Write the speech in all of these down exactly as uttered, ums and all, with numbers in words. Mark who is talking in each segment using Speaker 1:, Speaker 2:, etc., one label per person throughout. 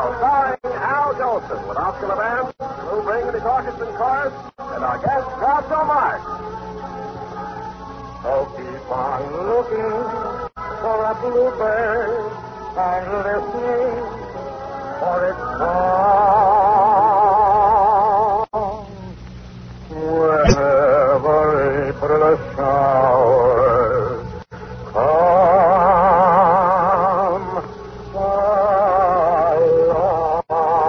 Speaker 1: starring Al Jolson with Oscar Levant, Lou Bring and the Torkelson Chorus, and our guest, Groucho Marx.
Speaker 2: Oh, keep on looking for a bluebird and listening for its song. Wherever April showers come along.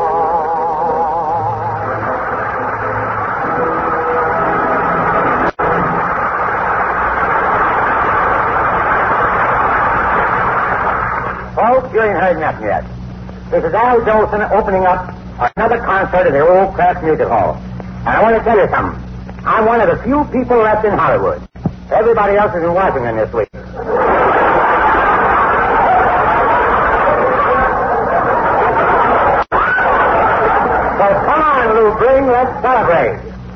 Speaker 3: Folks, you ain't heard nothing yet. This is Al Jolson opening up another concert at the Old Kraft Music Hall. And I want to tell you something. I'm one of the few people left in Hollywood. Everybody else is in Washington this week. So come on, Lou Bring, let's celebrate.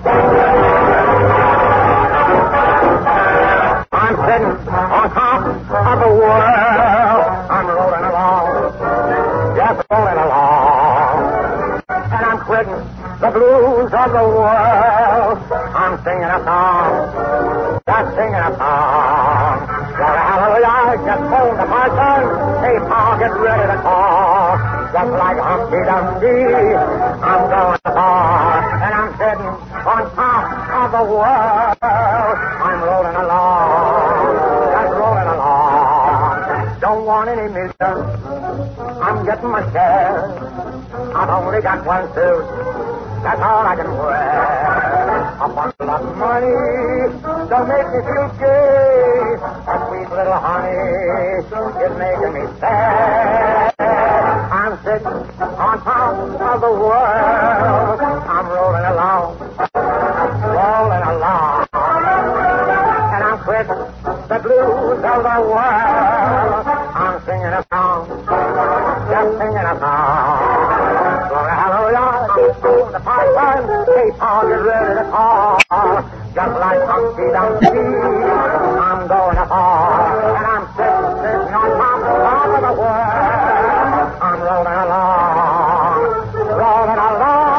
Speaker 3: I'm sitting on top of the world. I'm rolling along, just rolling along. And I'm quitting the blues of the world. I'm singing a song, just singing a song. Glory, hallelujah, just hold the parson. Hey, Pa, get ready to call. Just like Humpty Dumpty, I'm going far. And I'm sitting on top of the world. I'm rolling along, just rolling along. Don't want any million, I'm getting my share. I've only got one suit, that's all I can wear. A bundle of money don't make me feel gay. A sweet little honey is making me sad. I'm sitting on top of the world. I'm rolling along, rolling along. And I'm quitting the blues of the world. I'm singing a song, just singing a song. Glory, hallelujah, the parson, hey, Paul, get ready to call. Just like Humpty Dumpty, I'm going to fall. And I'm sitting, sitting on top of the world. I'm rolling along, rolling along.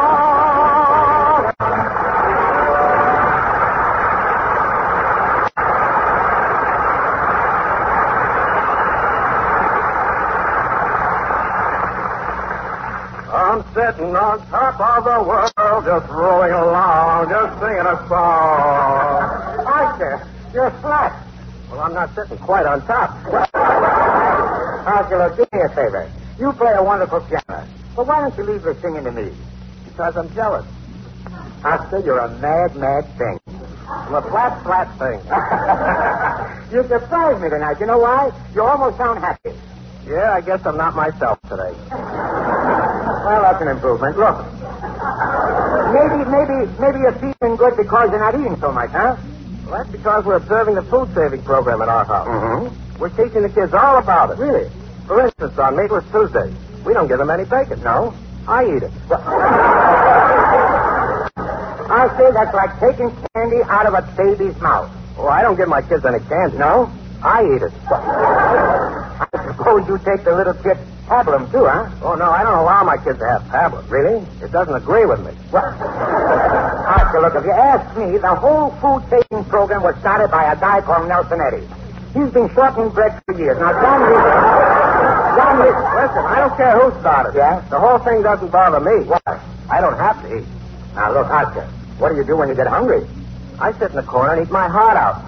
Speaker 1: I'm sitting on top of the world, just rolling along, just singing a song.
Speaker 3: Archer, you're flat.
Speaker 1: Well, I'm not sitting quite on top.
Speaker 3: Archer, look, do me a favor. You play a wonderful piano. But why don't you leave the singing to me?
Speaker 1: Because I'm jealous.
Speaker 3: Oscar, you're a mad, mad thing.
Speaker 1: I'm a flat, flat thing.
Speaker 3: You surprised me tonight. You know why? You almost sound happy.
Speaker 1: Yeah, I guess I'm not myself today.
Speaker 3: Well, that's an improvement. Look. Maybe, maybe, maybe you're feeling good because you're not eating so much, huh?
Speaker 1: Well, that's because we're observing the food-saving program at our house.
Speaker 3: Mm-hmm.
Speaker 1: We're teaching the kids all about it.
Speaker 3: Really?
Speaker 1: For instance, on Meatless Tuesday, we don't give them any bacon.
Speaker 3: No?
Speaker 1: I eat it.
Speaker 3: I say that's like taking candy out of a baby's mouth.
Speaker 1: Oh, I don't give my kids any candy.
Speaker 3: No?
Speaker 1: I eat it.
Speaker 3: I suppose you take the little kid pablum, too, huh?
Speaker 1: Oh, no, I don't allow my kids to have tablets.
Speaker 3: Really?
Speaker 1: It doesn't agree with me.
Speaker 3: Well, Oscar, look, if you ask me, the whole food-saving program was started by a guy called Nelson Eddy. He's been shortening bread for years. Now, John Reed... John Reed...
Speaker 1: Listen, I don't care who started it.
Speaker 3: Yeah?
Speaker 1: The whole thing doesn't bother me.
Speaker 3: What?
Speaker 1: I don't have to eat.
Speaker 3: Now, look, Oscar, what do you do when you get hungry?
Speaker 1: I sit in the corner and eat my heart out.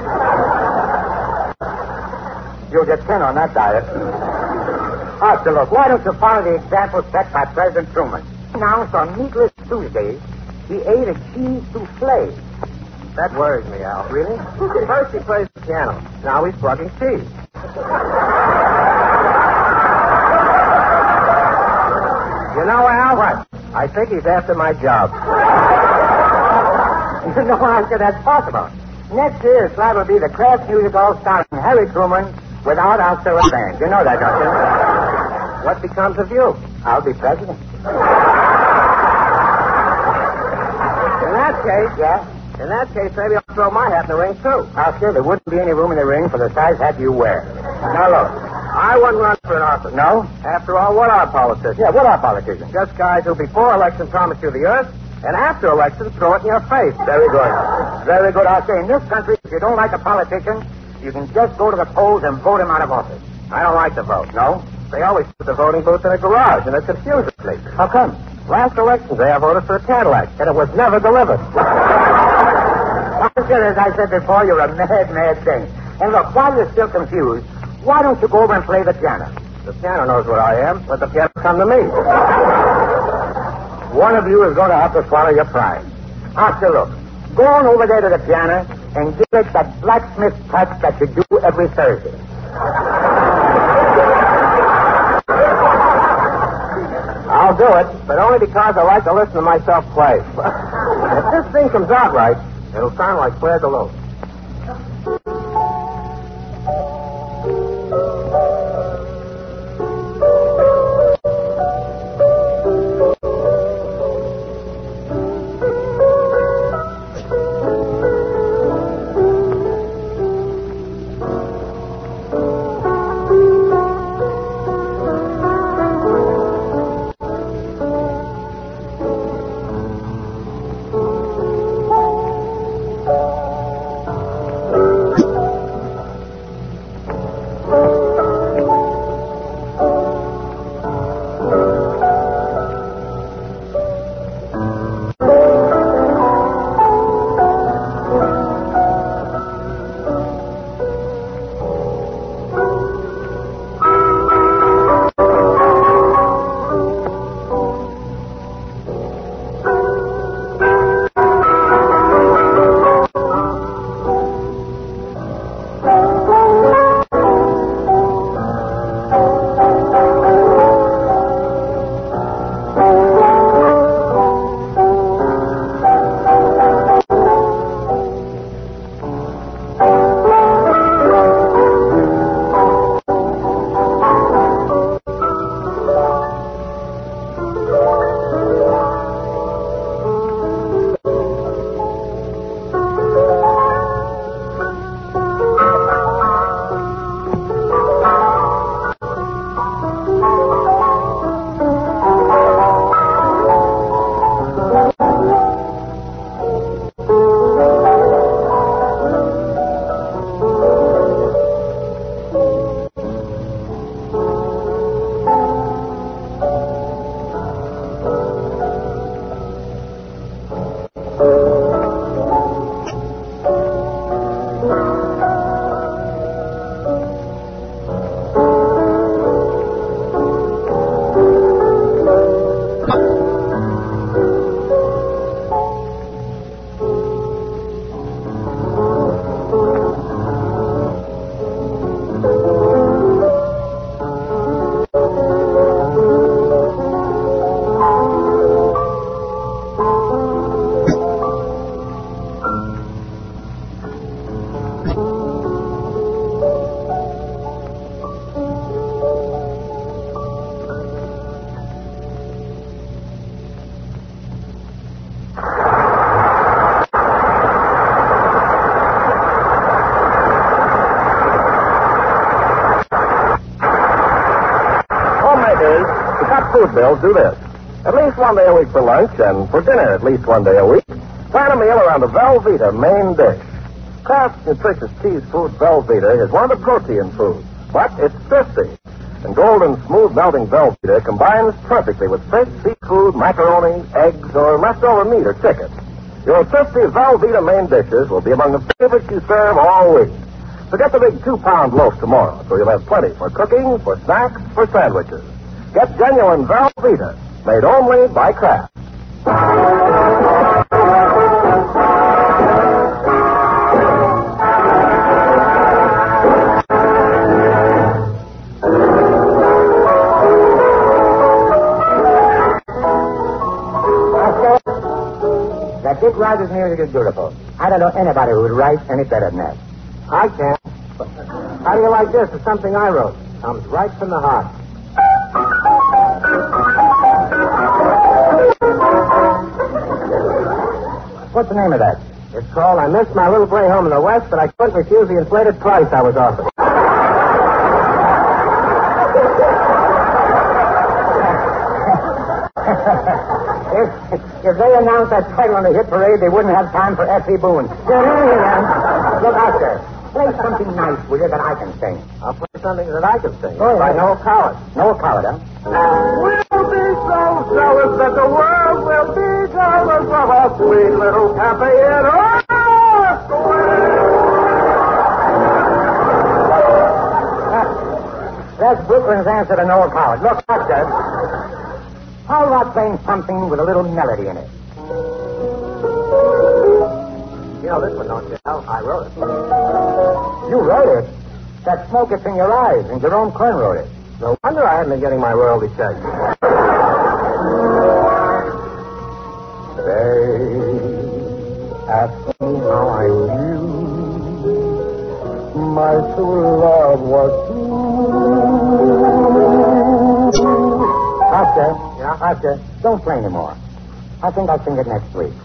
Speaker 3: You'll get thin on that diet. Oscar, look, why don't you follow the example set by President Truman? Announced on Meatless Tuesdays, he ate a cheese souffle.
Speaker 1: That worries me, Al.
Speaker 3: Really?
Speaker 1: First he plays the piano. Now he's plugging cheese. You know, Al, what? I think he's after my job.
Speaker 3: You know, Oscar, that's possible. Next year, Slab will be the Kraft Music Hall starring Harry Truman without Oscar Levant. You know that, don't you?
Speaker 1: What becomes of you?
Speaker 3: I'll be president.
Speaker 1: In that case,
Speaker 3: Yeah?
Speaker 1: in that case, maybe I'll throw my hat in the ring, too.
Speaker 3: Oscar, there wouldn't be any room in the ring for the size hat you wear. Now, look. I wouldn't run for an office.
Speaker 2: No?
Speaker 3: After all, what are politicians?
Speaker 2: Yeah, what are politicians?
Speaker 3: Just guys who before election promise you the earth, and after election throw it in your face.
Speaker 2: Very good. Very good. I'll say in this country, if you don't like a politician, you can just go to the polls and vote him out of office.
Speaker 3: I don't like to vote.
Speaker 2: No?
Speaker 3: They always put the voting booth in a garage, and it confuses me.
Speaker 2: How come?
Speaker 3: Last election day, I voted for a Cadillac, and it was never delivered.
Speaker 2: As I said before, you're a mad, mad thing. And look, while you're still confused, why don't you go over and play the piano?
Speaker 3: The piano knows what I am. Let the piano come to me. One of you is going to have to swallow your pride.
Speaker 2: Oscar, look. Go on over there to the piano and give it that blacksmith touch that you do every Thursday.
Speaker 3: I'll do it, but only because I like to listen to myself play. If this thing comes out right, it'll sound like Claire DeLoach.
Speaker 1: Food bills do this. At least one day a week for lunch, and for dinner at least one day a week. Plan a meal around the Velveeta main dish. Kraft's nutritious cheese food Velveeta is one of the protein foods, but it's thrifty. And golden, smooth melting Velveeta combines perfectly with fish, seafood, macaroni, eggs, or leftover meat or chicken. Your thrifty Velveeta main dishes will be among the favorites you serve all week. So get the big two-pound loaf tomorrow, so you'll have plenty for cooking, for snacks, for sandwiches. Get genuine Velveeta, made only by Kraft.
Speaker 2: That Dick Rogers music is beautiful. I don't know anybody who would write any better than that.
Speaker 3: I can. How do you like this? It's something I wrote. Comes right from the heart.
Speaker 2: What's the name of that?
Speaker 3: It's called I Missed My Little Gray Home in the West, but I couldn't refuse the inflated price I was offered. If they announced that title on the hit parade, they wouldn't have time for Effie Boone. Look, Oscar, play something nice, will you, that I can sing.
Speaker 1: I'll play something that I can sing.
Speaker 3: Oh, yeah.
Speaker 1: By Noel Coward.
Speaker 3: Noel Coward, huh?
Speaker 1: We'll be so jealous that the world will be jealous of a sweet little cafe in
Speaker 3: That's Brooklyn's answer to Noel Coward. Look, Oscar, how about playing something with a little melody in it?
Speaker 1: You know this one, don't you, Al? I wrote it.
Speaker 3: You wrote it? That smoke gets in your eyes, and Jerome Kern wrote it.
Speaker 1: No wonder I haven't been getting my royalty check.
Speaker 3: They asked me how I knew my true love was true. Oscar,
Speaker 1: Yeah?
Speaker 3: Oscar, don't play anymore. I think I'll sing it next week.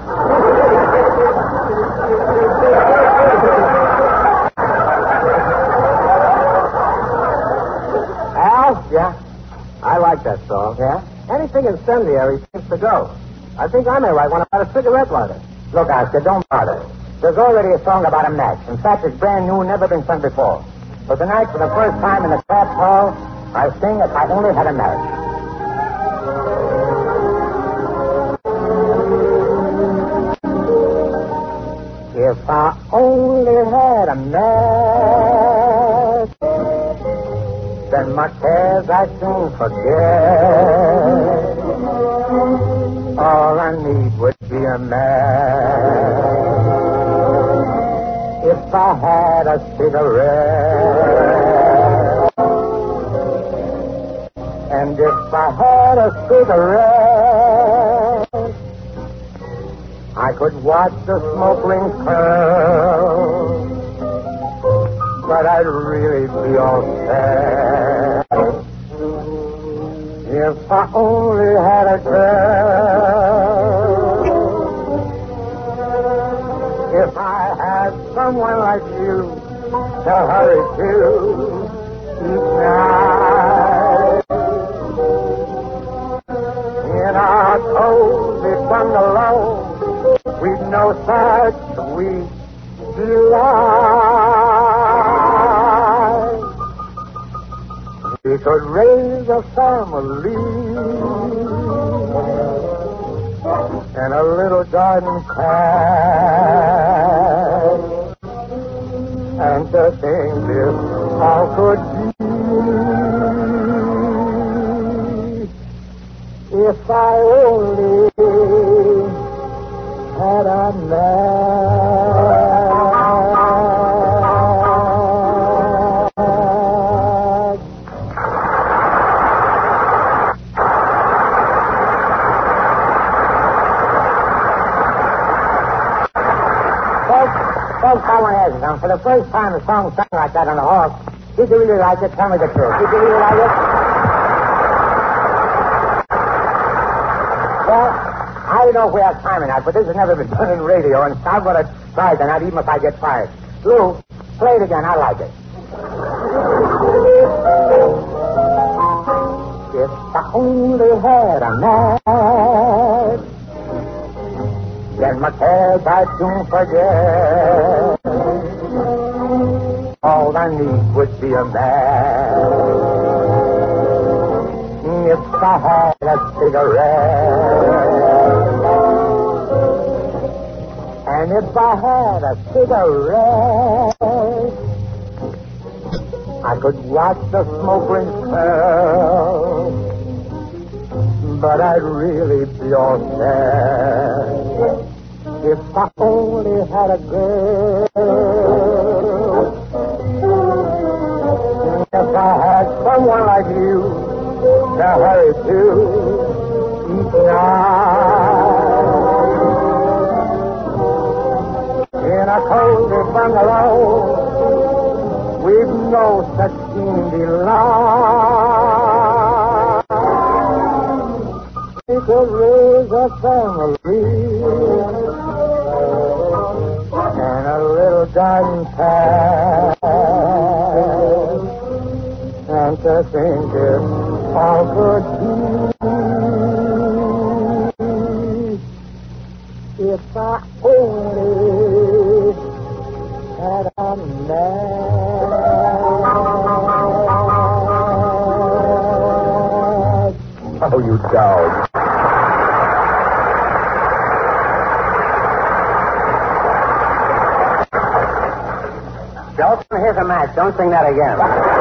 Speaker 1: Al?
Speaker 3: Yeah?
Speaker 1: I like that song.
Speaker 3: Yeah?
Speaker 1: Anything incendiary seems to go. I think I may write one about a cigarette lighter.
Speaker 3: Look, Oscar, don't bother. There's already a song about a match. In fact, it's brand new, never been sung before. So tonight, for the first time in the Craft Hall, I sing If I Only Had a Match. If I only had a match, then my cares I'd soon forget. All I need would be a match. If I had a cigarette, and if I had a cigarette, I could watch the smoke rings curl, but I'd really be all sad if I only had a girl. If I had someone like you to hurry to each night in our cozy bungalow, we'd know such sweet delight. We could raise a family and a little garden patch, and to think this all could be if I only had a match. Folks, folks, I want to ask you something. For the first time a song sung like that on the horse, did you really like it? Tell me the truth. Did you really like it? Well, I don't know if we have time or not, but this has never been done in radio, and I'm going to try tonight, even if I get fired. Lou, play it again. I like it. If I only had a match, then my cares I'd soon forget. All I need would be a match. If I had a cigarette, and if I had a cigarette, I could watch the smoke rings curl, but I'd really be all sad if I only had a girl. If I had someone like you to hurry to each night in a cozy bungalow, we've no such keen delight. We could raise a family and a little garden patch, and to think if all could be
Speaker 2: I only had a match.
Speaker 1: Oh, you dog.
Speaker 3: Jolson, here's a match. Don't sing that again.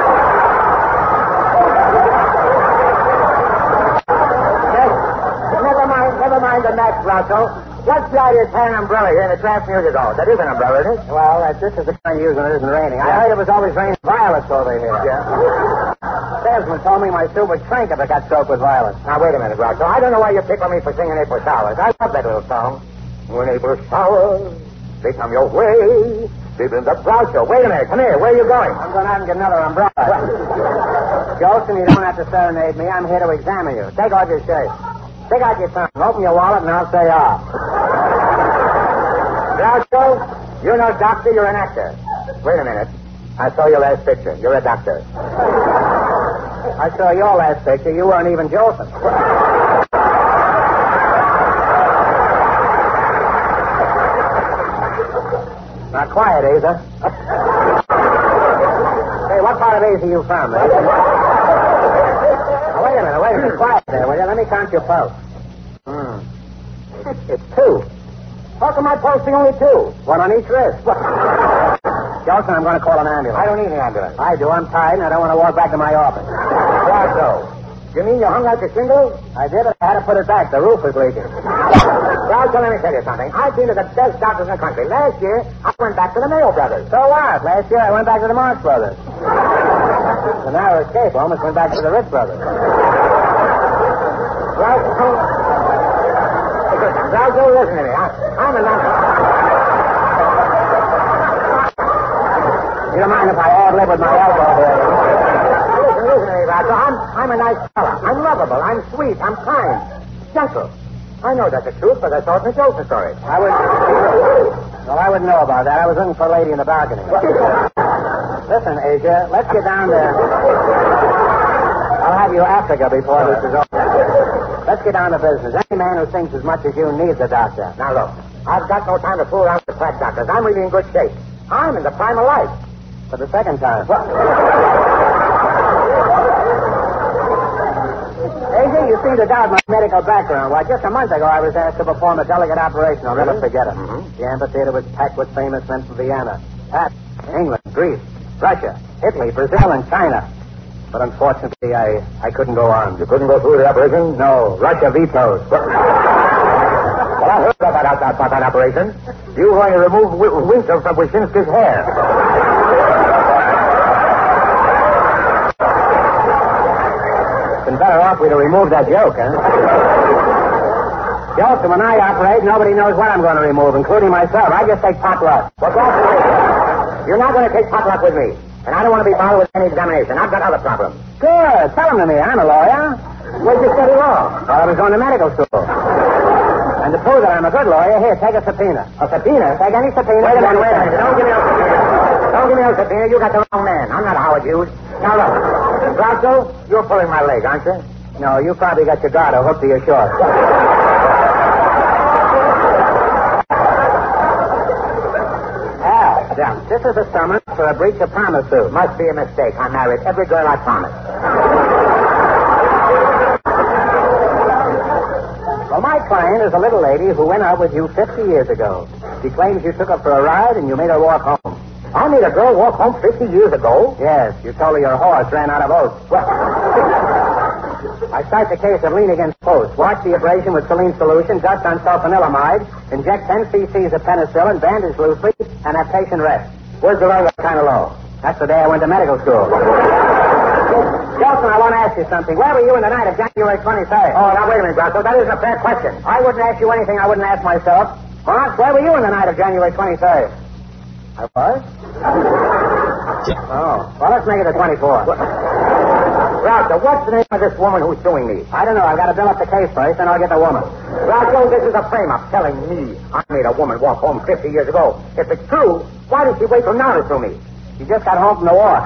Speaker 3: Yes. Never mind, never mind the match, Groucho. What's the idea of tying an umbrella here in the trance music hall? That is an umbrella, isn't it? Well, uh, this is the kind you use when it isn't raining. I heard it was always raining violets over here. Yeah. Salesman told me my suit would shrink if it got soaked with violets. Now, wait a minute, Groucho. I don't know why you pick on me for singing April Showers. I love that little song. When April showers, they come your way. Even the Groucho. Wait a minute. Come here. Where are you going? I'm going out and get another umbrella. Jolson, you don't have to serenade me. I'm here to examine you. Take off your shirt. Take out your tongue. Open your wallet, and I'll say ah. Groucho, you're no doctor. You're an actor. Wait a minute. I saw your last picture. You're a doctor. I saw your last picture. You weren't even Jolson. Now, quiet, Asa. Hey, what part of Asia are you from, Asa? Now, wait a minute, wait a minute. Quiet there, will you? Let me count your pulse. Hmm. It's two. How come my pulse is only two? One on each wrist. Jolson, I'm going to call an ambulance. I don't need an ambulance. I do. I'm tired, and I don't want to walk back to my office. Groucho, you mean you hung out your shingle? I did. I had to put it back. The roof was leaking. Groucho, let me tell you something. I've been to the best doctors in the country. Last year, I went back to the Mayo Brothers. So what? Last year, I went back to the Marx Brothers. The narrow escape almost went back to the Rich Brothers. Groucho, Groucho, listen to me. I, I'm a nice... You don't mind if I ad-lib with my elbow here? Listen, listen to me, Groucho. I'm, I'm a nice fella. I'm lovable. I'm sweet. I'm kind. Gentle. I know that's the truth, but I thought it was a Jolson story. I would... Well, I wouldn't know about that. I was looking for a lady in the balcony. Listen, Asia, let's get down there. I'll have you Africa before this is over. Let's get down to business. Any man who thinks as much as you needs a doctor. Now, look, I've got no time to fool around with quack doctors. I'm really in good shape. I'm in the prime of life. For the second time. Asia, you seem to doubt my medical background. Why, just a month ago, I was asked to perform a delicate operation. I'll never forget it. Mm-hmm. The amphitheater was packed with famous men from Vienna, Paris, England, Greece, Russia, Italy, Brazil, and China. But unfortunately, I, I couldn't go on.
Speaker 1: You couldn't go through the operation?
Speaker 3: No, Russia vetoed.
Speaker 1: Well, I heard about that, about that operation. You were going to remove w- Winslow from Wyszynski's hair.
Speaker 3: Been better off we'd have removed that joke, huh? Jolson, when I operate, nobody knows what I'm going to remove, including myself. I just take pot luck.
Speaker 1: What's that? You're not going to take pot luck with me. And I don't want to be bothered with any examination. I've got other problems.
Speaker 3: Good. Tell them to me. I'm a lawyer.
Speaker 1: Where'd you study law?
Speaker 3: Well, I was going to medical school. And to prove that I'm a good lawyer, here, take a subpoena.
Speaker 1: A subpoena?
Speaker 3: Take any subpoena.
Speaker 1: Wait a minute, wait a minute. Don't give me no subpoena. Don't give me no subpoena. You got the wrong man. I'm not Howard Hughes. Now, look. Groucho, you're pulling my leg, aren't you?
Speaker 3: No, you probably got your garter hooked to your shorts. Ah, yeah. This is a summons for a breach of promise suit.
Speaker 1: Must be a mistake. I married every girl I promised.
Speaker 3: Well, my client is a little lady who went out with you fifty years ago. She claims you took her for a ride and you made her walk home.
Speaker 1: I made a girl walk home fifty years ago?
Speaker 3: Yes, you told her your horse ran out of oats.
Speaker 1: Well,
Speaker 3: I start the case of lien against post. Wash the abrasion with saline solution, dust on sulfanilamide, inject ten cc's of penicillin, bandage loosely, and have patient rest.
Speaker 1: where's the learn that kind of law?
Speaker 3: That's the day I went to medical school. Jolson, I want to ask you something. Where were you in the night of January twenty-third?
Speaker 1: Oh, now, wait a minute, Groucho. That isn't a fair question.
Speaker 3: I wouldn't ask you anything I wouldn't ask myself. Huh? Where were you in the night of January twenty-third? I was? Oh. Well, let's make it the twenty-fourth.
Speaker 1: Groucho, what's the name of this woman who's suing me?
Speaker 3: I don't know. I've got to build up the case first, then I'll get the woman.
Speaker 1: Groucho, this is a frame-up telling me I made a woman walk home fifty years ago. If it's true, why did she wait till now to sue me?
Speaker 3: She just got home from the war.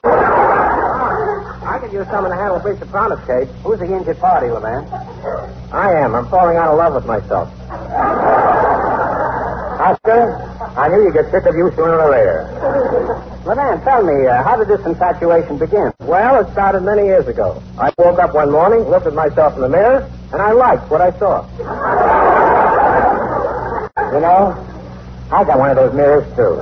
Speaker 3: I could use someone to handle a breach of promise case. Who's the injured party, LeVan?
Speaker 1: I am. I'm falling out of love with myself.
Speaker 3: Oscar, I knew you'd get sick of you sooner or later. Levan, tell me, uh, how did this infatuation begin?
Speaker 1: Well, it started many years ago. I woke up one morning, looked at myself in the mirror, and I liked what I saw.
Speaker 3: You know, I got one of those mirrors, too.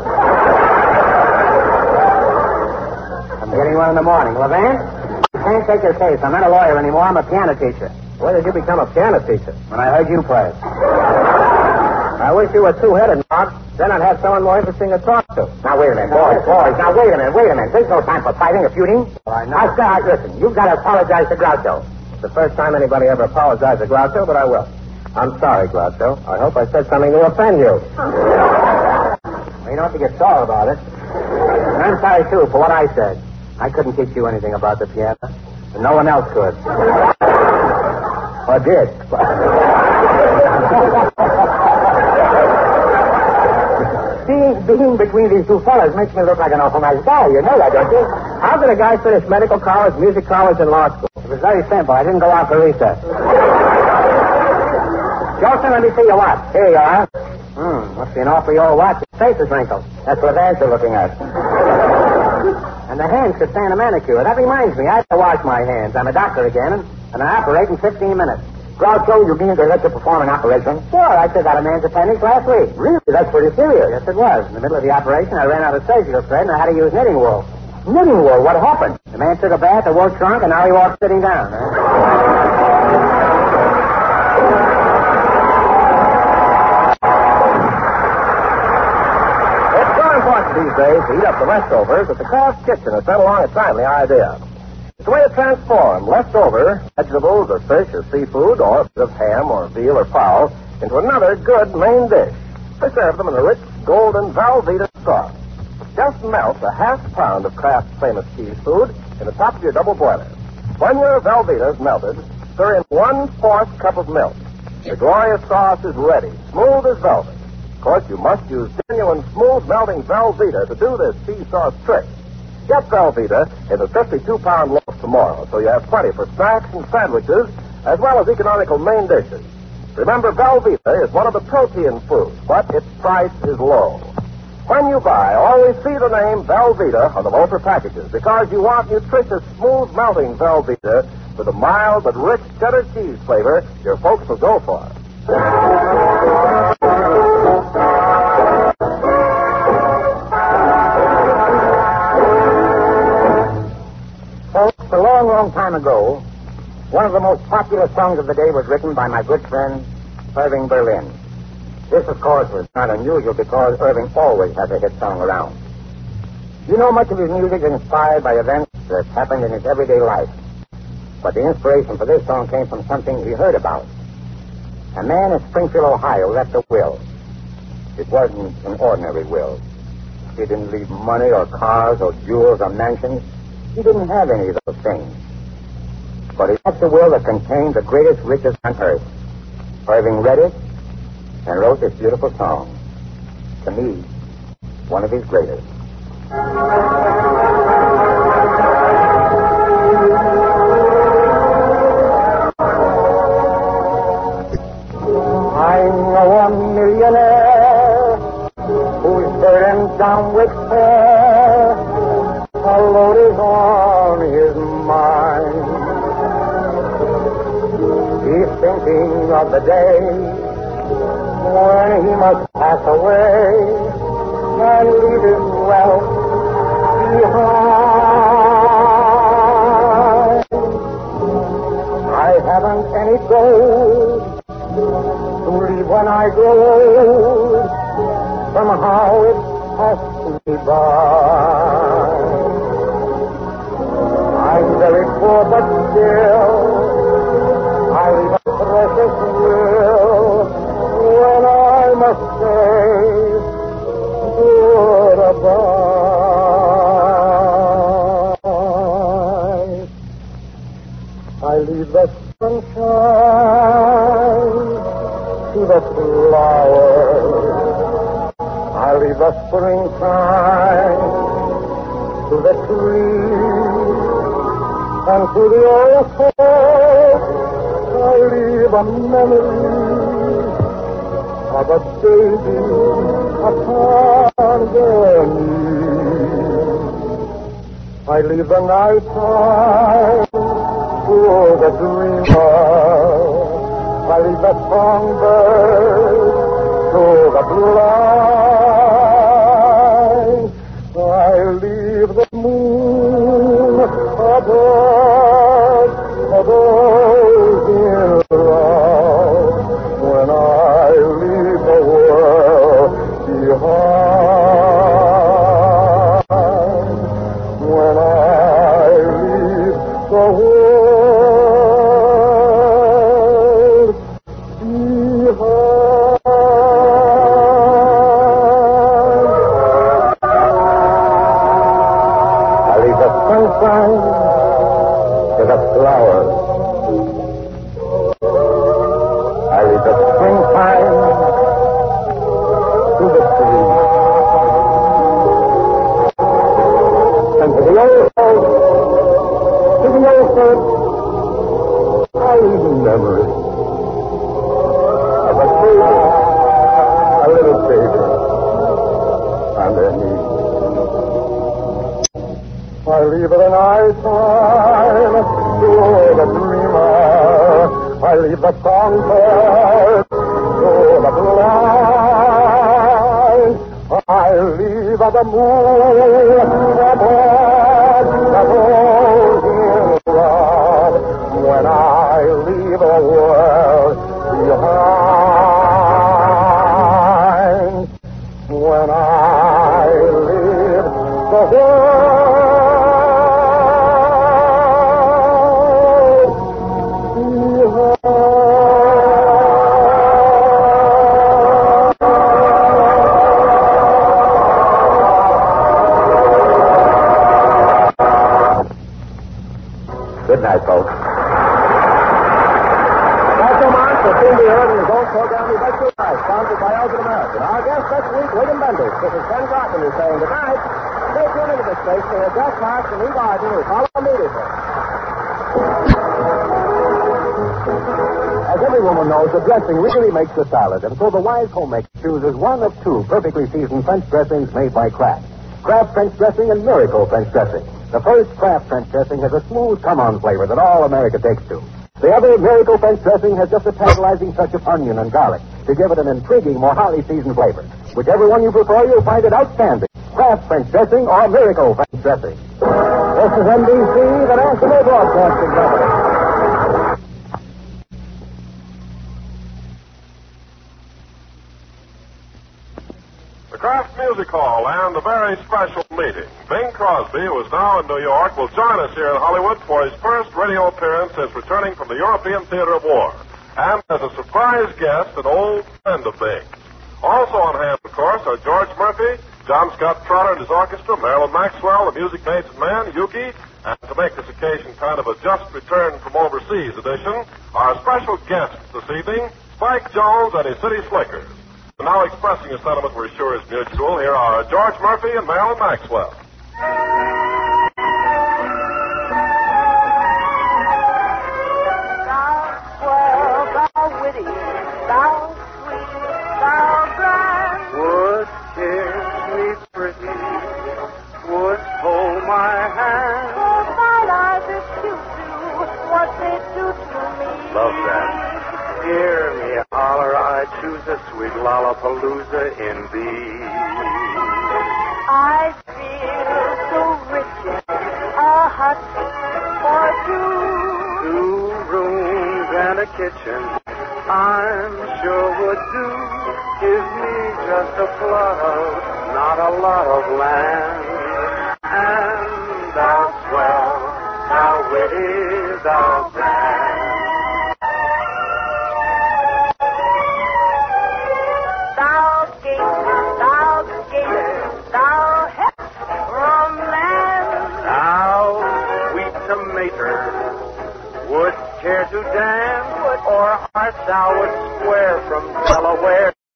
Speaker 3: I'm getting one in the morning. Levan, you can't take your case. I'm not a lawyer anymore. I'm a piano teacher.
Speaker 1: When did you become a piano teacher?
Speaker 3: When I heard you play.
Speaker 1: I wish you were two-headed, Mark. Then I'd have someone more interesting to talk to.
Speaker 3: Now, wait a minute, boys, boys. Now, wait a minute, wait a minute. There's no time for fighting or feuding.
Speaker 1: Oh, I know.
Speaker 3: Now, Scott, listen. You've got to apologize to Groucho.
Speaker 1: It's the first time anybody ever apologized to Groucho, but I will. I'm sorry, Groucho. I hope I said something to offend you.
Speaker 3: Well, you don't have to get sore about it. And I'm sorry, too, for what I said. I couldn't teach you anything about the piano, and no one else could. Or did. being, being between these two fellas makes me look like an awful nice guy. You know that, don't you?
Speaker 1: How did a guy finish medical college, music college, and law school?
Speaker 3: It was very simple. I didn't go out for recess. Jolson, let me see your watch. Here you are. Hmm, must be an awfully old watch. Your face is wrinkled. That's what Vance is looking at. And the hands could stand a manicure. That reminds me, I have to wash my hands. I'm a doctor again, and, and I operate in fifteen minutes. Groucho, you mean they let you perform an operation? Sure, I took out a man's appendix last week. Really? That's pretty serious. Yes, it was. In the middle of the operation, I ran out of surgical thread, and I had to use knitting wool. Knitting wool? What happened? The man took a bath, the wool shrunk, and now he walks sitting down. Huh?
Speaker 1: These days to eat up the leftovers that the Kraft Kitchen has sent along a timely idea. It's a way to transform leftover vegetables or fish or seafood or a bit of ham or veal or fowl into another good main dish. Preserve them in a rich golden Velveeta sauce. Just melt a half pound of Kraft's famous cheese food in the top of your double boiler. When your Velveeta is melted, stir in one-fourth cup of milk. The glorious sauce is ready, smooth as velvet. Of course, you must use genuine smooth melting Velveeta to do this cheese sauce trick. Get Velveeta in the fifty-two pound loaf tomorrow, so you have plenty for snacks and sandwiches, as well as economical main dishes. Remember, Velveeta is one of the protein foods, but its price is low. When you buy, always see the name Velveeta on the loafer packages, because you want nutritious, smooth melting Velveeta with the mild but rich cheddar cheese flavor your folks will go for.
Speaker 3: A long, long time ago, one of the most popular songs of the day was written by my good friend, Irving Berlin. This, of course, was not unusual because Irving always has a hit song around. You know, much of his music is inspired by events that happened in his everyday life. But the inspiration for this song came from something he heard about. A man in Springfield, Ohio, left a will. It wasn't an ordinary will. He didn't leave money or cars or jewels or mansions. He didn't have any of those things. But he left a will that contained the greatest riches on earth. Irving read it and wrote this beautiful song. To me, one of his greatest. I know a millionaire who's burdened down with care. A load is on his mind. He's thinking of the day when he must pass away and leave his wealth behind. I haven't any gold to leave when I grow old. Somehow it's passed me by. I'm very poor, but still, I leave a precious will when I must say goodbye. I leave the sunshine to the flowers. I leave the springtime to the trees. And to the old folks, I leave a memory
Speaker 2: of a baby upon their knees. I leave the night time for the dreamer. I leave the songbird to the blue line. I leave the moon above for those in love. When I leave the world behind, when I leave the world behind. I leave the sunshine to the flowers. I leave the springtime to the trees. And to the old house, to the old folks, I leave memories of a baby, a little baby, on their knees. I leave the night time to the dreamer. I leave the songbird to the blue line. I leave the moon above the rose in love. When I leave the world behind, when I leave the world Good night, folks. That's the mark for Cindy Heard and his own program, We Bet Your Life, sponsored by Elgin American. Our guest next week, William Bendix. This is Ken Grocken who's saying good night. Stay tuned into this station to hear Jeff Marks and Lee Barton, who follow immediately. As every woman knows, the dressing really makes the salad, and so the wise homemaker chooses one of two perfectly seasoned French dressings made by Kraft. Kraft French dressing and Miracle French dressing. The first Kraft French dressing has a smooth come-on flavor that all America takes to. The other, Miracle French dressing, has just a tantalizing touch of onion and garlic to give it an intriguing, more highly seasoned flavor. Whichever one you prefer, you'll find it outstanding. Kraft French dressing or Miracle French dressing. This is N B C, the National Broadcasting Company.
Speaker 4: The Kraft Music Hall and a very special meeting. Bing Crosby, who is now in New York, will join us here in Hollywood for his first radio appearance since returning from the European Theater of War. And as a surprise guest, an old friend of Bing's. Also on hand, of course, are George Murphy, John Scott Trotter and his orchestra, Marilyn Maxwell, the Music Maids and Man, Yuki, and to make this occasion kind of a just return from overseas edition, our special guest this evening, Spike Jones and his City Slickers. And now expressing a sentiment we're sure is mutual, here are George Murphy and Marilyn Maxwell.
Speaker 5: Thou swell, thou witty, thou sweet, thou grand.
Speaker 2: Would kiss me pretty, would hold my hand.
Speaker 5: Your fine eyes is cute too, what they do to me.
Speaker 2: Love that. Hear me holler, I choose a sweet lollapalooza in thee.
Speaker 5: I feel so rich in a hut for two.
Speaker 2: Two rooms and a kitchen, I'm sure would do. Give me just a plot of, not a lot of land. And thou swell, thou witty, thou grand.
Speaker 5: Thou gator, thou gator, thou hep from land.
Speaker 2: Thou sweet tomato, would care to dance, or art thou a square from Delaware?